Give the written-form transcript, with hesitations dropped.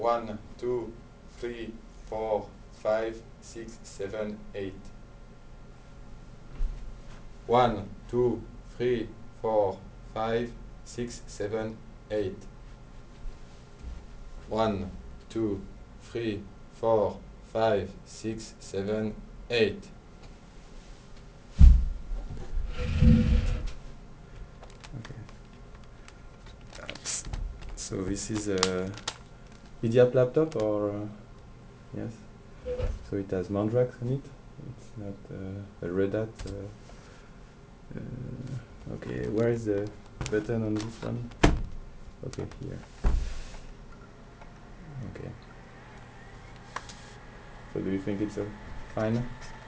1, 2, 3, 4, 5, 6, 7, 8. 1, 2, 3, 4, 5, 6, 7, 8. 1, 2, 3, 4, 5, 6, 7, 8. Okay. So this is a Idiap laptop, or yes? So it has Mandrax on it. It's not a Red Hat. Okay, where is the button on this one? Okay, here. Okay. So do you think it's fine?